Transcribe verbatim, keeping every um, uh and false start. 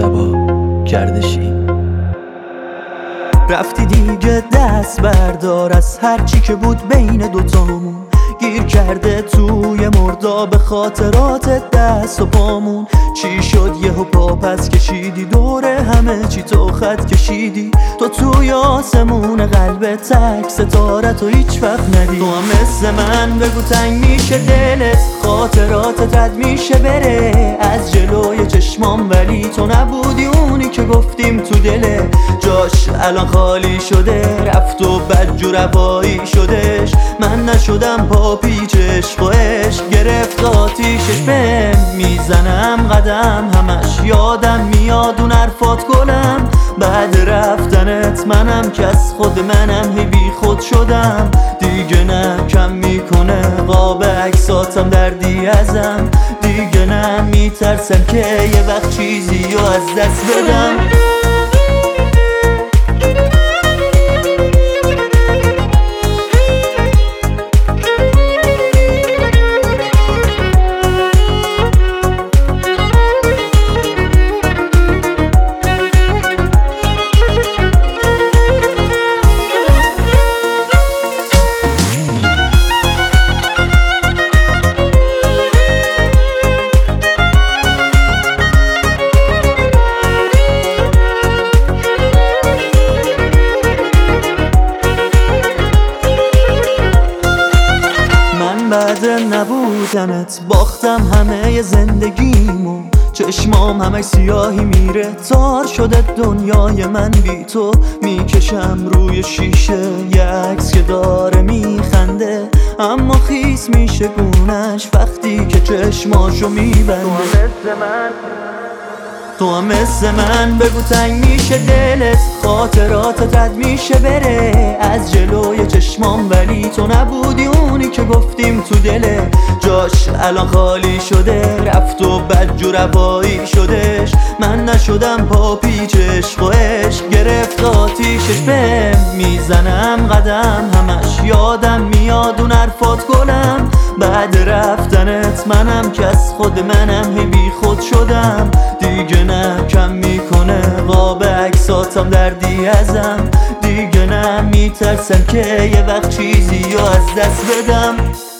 مجتبی گردشی. رفتی دیگه دست بردار از هرچی که بود بین دوتامون، گیر کرده توی مرداب خاطرات دست و پامون. چی شد یهو پا پس کشیدی دوره همه چی تو خط کشیدی، تو توی آسمون قلب تک ستاره تو هیچ وقت ندی. تو هم مثل من بگو تنگ میشه دلت، خاطراتت رد میشه بره از جلوی چشمام، ولی تو نبودی اونی که گفتیم تو دله جاش الان خالی شده، رفت و بدجور روایی شدش. من نشدم پا پیچ عشق و عشق گرفت آتیشش، بهم میزنم قدم همش یادم میاد اون حرفات گلم. بعد رفتنت منم که از خود منم هی بی خود شدم دیگه، نه کم میکنه قاب عکساتم دردی ازم دیگه، نه میترسم که یه وقت چیزی رو از دست بدم. بعد نبودنت باختم همه زندگیمو، چشمام همه سیاهی میره، تار شده دنیای من بی تو. میکشم روی شیشه یه عکس که داره میخنده، اما خیس میشه گونش وقتی که چشماشو میبنده. تو هم مثل من بگو تنگ میشه دلت، خاطراتت رد میشه بره از جلوی چشمام، ولی تو نبودی اونی که گفتیم تو دله جاش الان خالی شده، رفت و بدجور روایی شدش. من نشدم پا پیچ عشق و عشق گرفت آتیشش، بهم میزنم قدم همش یادم میاد اون حرفات گلم. بعد رفتنت منم که از خود منم هی بی خود شدم دیگه، نه کم میکنه قاب عکساتم دردی ازم دیگه، نه میترسم که یه وقت چیزی رو از دست بدم.